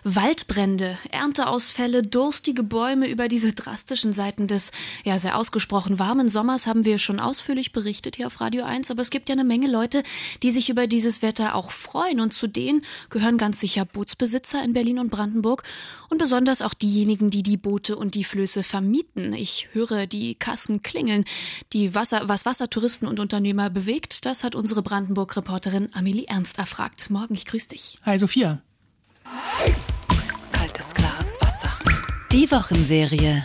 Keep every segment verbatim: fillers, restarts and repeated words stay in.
Waldbrände, Ernteausfälle, durstige Bäume. Über diese drastischen Seiten des ja sehr ausgesprochen warmen Sommers haben wir schon ausführlich berichtet hier auf Radio eins. Aber es gibt ja eine Menge Leute, die sich über dieses Wetter auch freuen. Und zu denen gehören ganz sicher Bootsbesitzer in Berlin und Brandenburg. Und besonders auch diejenigen, die die Boote und die Flöße vermieten. Ich höre die Kassen klingeln. Die Wasser, was Wassertouristen und Unternehmer bewegt, das hat unsere Brandenburg-Reporterin Amelie Ernst erfragt. Morgen, ich grüße dich. Hi Sophia. Kaltes Glas Wasser. Die Wochenserie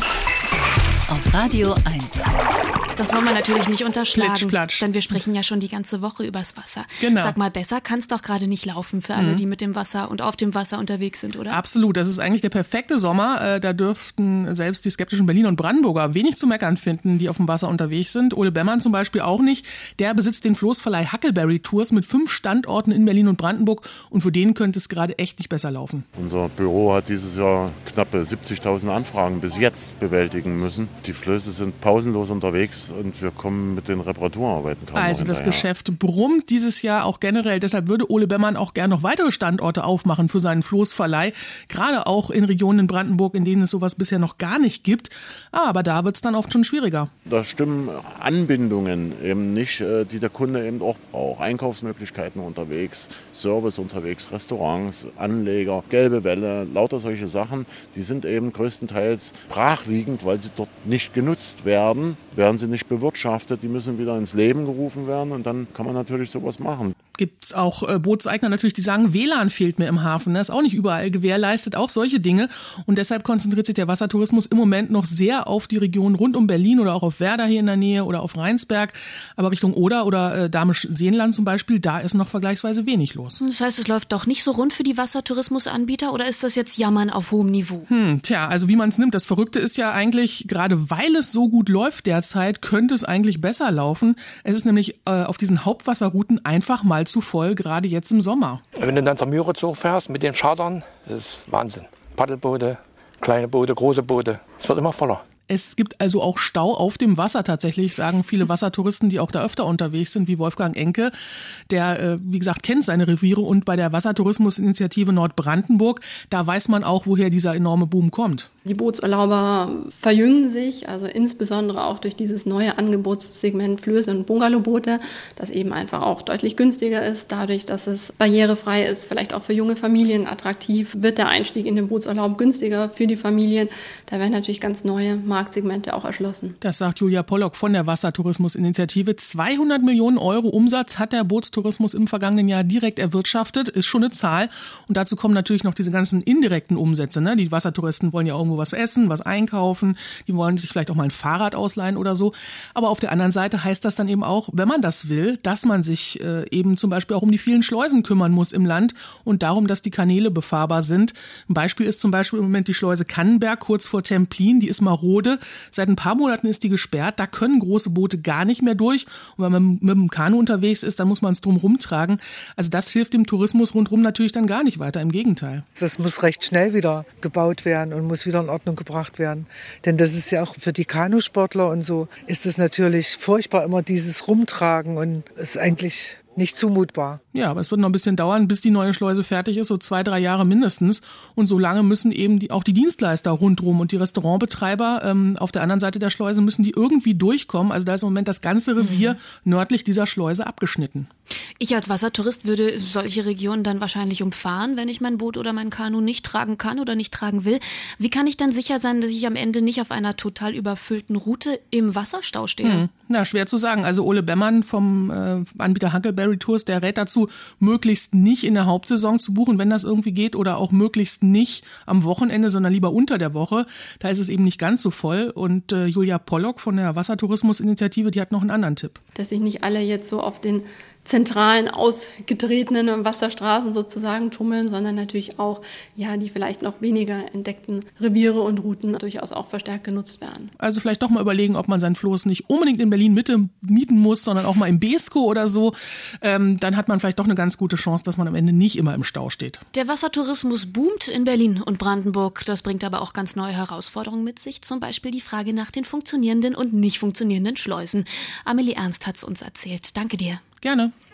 auf Radio eins. Das wollen wir natürlich nicht unterschlagen, Plitsch, platsch. Denn wir sprechen ja schon die ganze Woche übers Wasser. Genau. Sag mal, besser kann es doch gerade nicht laufen für alle, mhm. die mit dem Wasser und auf dem Wasser unterwegs sind, oder? Absolut, das ist eigentlich der perfekte Sommer. Da dürften selbst die skeptischen Berliner und Brandenburger wenig zu meckern finden, die auf dem Wasser unterwegs sind. Ole Bemmern zum Beispiel auch nicht. Der besitzt den Floßverleih Huckleberry Tours mit fünf Standorten in Berlin und Brandenburg. Und für den könnte es gerade echt nicht besser laufen. Unser Büro hat dieses Jahr knappe siebzigtausend Anfragen bis jetzt bewältigen müssen. Die Flöße sind pausenlos unterwegs. Und wir kommen mit den Reparaturarbeiten kaum Also das hinterher. Geschäft brummt dieses Jahr auch generell. Deshalb würde Ole Bemmern auch gern noch weitere Standorte aufmachen für seinen Floßverleih. Gerade auch in Regionen in Brandenburg, in denen es sowas bisher noch gar nicht gibt. Aber da wird es dann oft schon schwieriger. Da stimmen Anbindungen eben nicht, die der Kunde eben auch braucht. Einkaufsmöglichkeiten unterwegs, Service unterwegs, Restaurants, Anleger, gelbe Welle, lauter solche Sachen. Die sind eben größtenteils brachliegend, weil sie dort nicht genutzt werden. Werden sie nicht bewirtschaftet, die müssen wieder ins Leben gerufen werden und dann kann man natürlich sowas machen. Gibt es auch äh, Bootseigner natürlich, die sagen, W L A N fehlt mir im Hafen. Das ist auch nicht überall gewährleistet, auch solche Dinge. Und deshalb konzentriert sich der Wassertourismus im Moment noch sehr auf die Region rund um Berlin oder auch auf Werder hier in der Nähe oder auf Rheinsberg. Aber Richtung Oder oder äh, Dahmisch-Seenland zum Beispiel, da ist noch vergleichsweise wenig los. Das heißt, es läuft doch nicht so rund für die Wassertourismusanbieter oder ist das jetzt Jammern auf hohem Niveau? Hm, tja, also wie man es nimmt. Das Verrückte ist ja eigentlich, gerade weil es so gut läuft derzeit, könnte es eigentlich besser laufen. Es ist nämlich äh, auf diesen Hauptwasserrouten einfach mal zu voll, gerade jetzt im Sommer. Wenn du dann zur Müritz hochfährst mit den Chartern, das ist Wahnsinn. Paddelboote, kleine Boote, große Boote, es wird immer voller. Es gibt also auch Stau auf dem Wasser tatsächlich, sagen viele Wassertouristen, die auch da öfter unterwegs sind, wie Wolfgang Enke. Der, äh, wie gesagt, kennt seine Reviere und bei der Wassertourismusinitiative Nordbrandenburg, da weiß man auch, woher dieser enorme Boom kommt. Die Bootsurlauber verjüngen sich, also insbesondere auch durch dieses neue Angebotssegment Flöße und Bungalowboote, das eben einfach auch deutlich günstiger ist, dadurch, dass es barrierefrei ist, vielleicht auch für junge Familien attraktiv, wird der Einstieg in den Bootsurlaub günstiger für die Familien. Da werden natürlich ganz neue Marktsegmente auch erschlossen. Das sagt Julia Pollock von der Wassertourismusinitiative. zweihundert Millionen Euro Umsatz hat der Bootstourismus im vergangenen Jahr direkt erwirtschaftet, ist schon eine Zahl. Und dazu kommen natürlich noch diese ganzen indirekten Umsätze. Ne? Die Wassertouristen wollen ja irgendwo was essen, was einkaufen, die wollen sich vielleicht auch mal ein Fahrrad ausleihen oder so. Aber auf der anderen Seite heißt das dann eben auch, wenn man das will, dass man sich äh, eben zum Beispiel auch um die vielen Schleusen kümmern muss im Land und darum, dass die Kanäle befahrbar sind. Ein Beispiel ist zum Beispiel im Moment die Schleuse Kannenberg, kurz vor Templin, die ist marode. Seit ein paar Monaten ist die gesperrt, da können große Boote gar nicht mehr durch. Und wenn man mit dem Kanu unterwegs ist, dann muss man es drum rumtragen. Also das hilft dem Tourismus rundherum natürlich dann gar nicht weiter, im Gegenteil. Das muss recht schnell wieder gebaut werden und muss wieder in Ordnung gebracht werden. Denn das ist ja auch für die Kanusportler und so, ist es natürlich furchtbar, immer dieses Rumtragen und ist eigentlich nicht zumutbar. Ja, aber es wird noch ein bisschen dauern, bis die neue Schleuse fertig ist, so zwei, drei Jahre mindestens. Und so lange müssen eben die, auch die Dienstleister rundherum und die Restaurantbetreiber ähm, auf der anderen Seite der Schleuse müssen die irgendwie durchkommen. Also da ist im Moment das ganze Revier mhm. nördlich dieser Schleuse abgeschnitten. Ich als Wassertourist würde solche Regionen dann wahrscheinlich umfahren, wenn ich mein Boot oder mein Kanu nicht tragen kann oder nicht tragen will. Wie kann ich dann sicher sein, dass ich am Ende nicht auf einer total überfüllten Route im Wasserstau stehe? Hm. Na, schwer zu sagen. Also Ole Bemmern vom äh, Anbieter Huckleberry Tours, der rät dazu, möglichst nicht in der Hauptsaison zu buchen, wenn das irgendwie geht, oder auch möglichst nicht am Wochenende, sondern lieber unter der Woche. Da ist es eben nicht ganz so voll. Und äh, Julia Pollock von der Wassertourismusinitiative, die hat noch einen anderen Tipp. Dass sich nicht alle jetzt so auf den zentralen, ausgetretenen Wasserstraßen sozusagen tummeln, sondern natürlich auch, ja, die vielleicht noch weniger entdeckten Reviere und Routen durchaus auch verstärkt genutzt werden. Also vielleicht doch mal überlegen, ob man sein Floß nicht unbedingt in Berlin-Mitte mieten muss, sondern auch mal im Beeskow oder so. Ähm, dann hat man vielleicht doch eine ganz gute Chance, dass man am Ende nicht immer im Stau steht. Der Wassertourismus boomt in Berlin und Brandenburg. Das bringt aber auch ganz neue Herausforderungen mit sich. Zum Beispiel die Frage nach den funktionierenden und nicht funktionierenden Schleusen. Amelie Ernst hat es uns erzählt. Danke dir. Gerne.